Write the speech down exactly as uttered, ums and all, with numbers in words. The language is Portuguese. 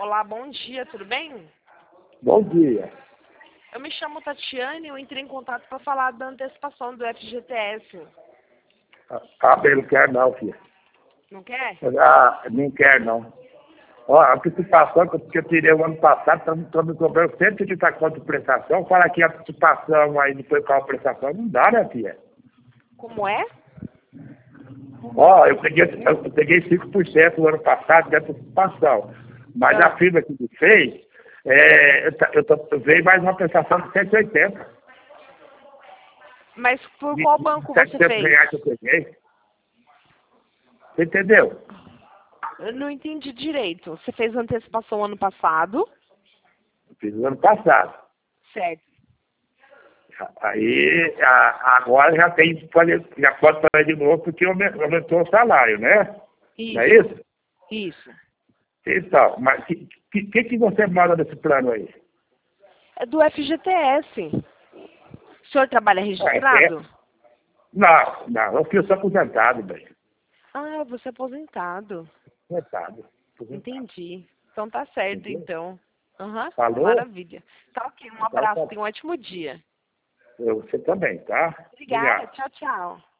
Olá, bom dia, tudo bem? Bom dia. Eu me chamo Tatiane e eu entrei em contato para falar da antecipação do F G T S. Ah, bem, não quer não, filha. Não quer? Ah, não quer não. Ó, a antecipação que eu tirei o ano passado, estão me cobrando cento e trinta conto de prestação. Fala que a antecipação aí depois com a prestação não dá, né, filha? Como é? Ó, eu peguei, eu peguei cinco por cento no ano passado de antecipação. Mas Ah. a firma que me fez, é, eu, eu, tô, eu veio mais uma prestação de cento e oitenta. Mas por qual banco você setecentos fez? reais que eu peguei. Você entendeu? Eu não entendi direito. Você fez antecipação ano passado? Eu fiz no ano passado. Certo. Aí, a, agora já tem que fazer, já pode fazer de novo, porque aumentou o salário, né? Isso. Não é isso? Isso. Então, mas o que, que, que você manda nesse plano aí? É do F G T S. O senhor trabalha registrado? É, é. Não, não, eu fui só aposentado, bem. Ah, você é aposentado. Aposentado. aposentado. Entendi. Então tá certo, Entendeu? então. Aham, Falou? maravilha. Tá ok, um Então, abraço, tá. tenha um ótimo dia. Você também, tá? Obrigada, Obrigado. tchau, tchau.